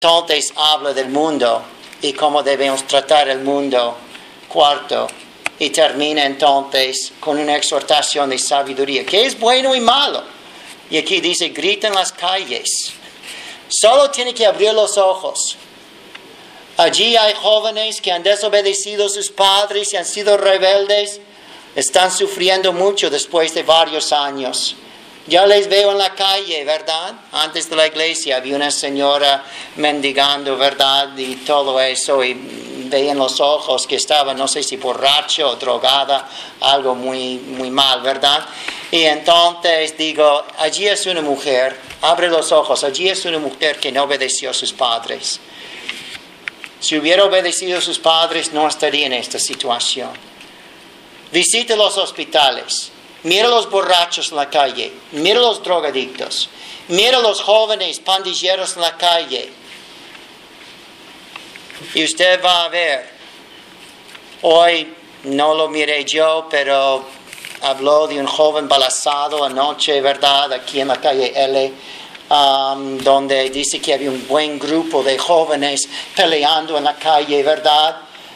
Entonces habla del mundo y cómo debemos tratar el mundo. Cuarto, y termina entonces con una exhortación de sabiduría, que es bueno y malo. Y aquí dice, grita en las calles. Solo tiene que abrir los ojos. Allí hay jóvenes que han desobedecido a sus padres y han sido rebeldes. Están sufriendo mucho después de varios años. Ya les veo en la calle, ¿verdad? Antes de la iglesia había una señora mendigando, ¿verdad? Y todo eso. Y veía en los ojos que estaba, no sé si borracha o drogada, algo muy, muy mal, ¿verdad? Y entonces digo, allí es una mujer, abre los ojos, allí es una mujer que no obedeció a sus padres. Si hubiera obedecido a sus padres, no estaría en esta situación. Visita los hospitales. Mira a los borrachos en la calle. Mira a los drogadictos. Mira a los jóvenes pandilleros en la calle. Y usted va a ver. Hoy no lo miré yo, pero habló de un joven balazado anoche, ¿verdad? Aquí en la calle L. Donde dice que había un buen grupo de jóvenes peleando en la calle, ¿verdad?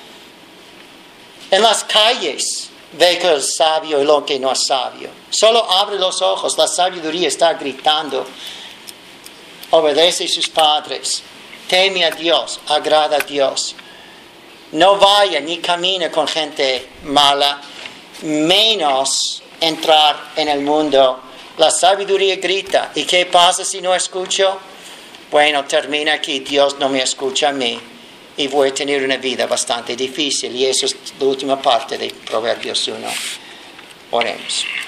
En las calles ve que es sabio y lo que no es sabio. Solo abre los ojos, la sabiduría está gritando. Obedece a sus padres, teme a Dios, agrada a Dios. No vaya ni camine con gente mala, menos entrar en el mundo. La sabiduría grita. ¿Y qué pasa si no escucho? Bueno, termina aquí. Dios no me escucha a mí. Y voy a tener una vida bastante difícil. Y eso es la última parte de Proverbios 1. Oremos.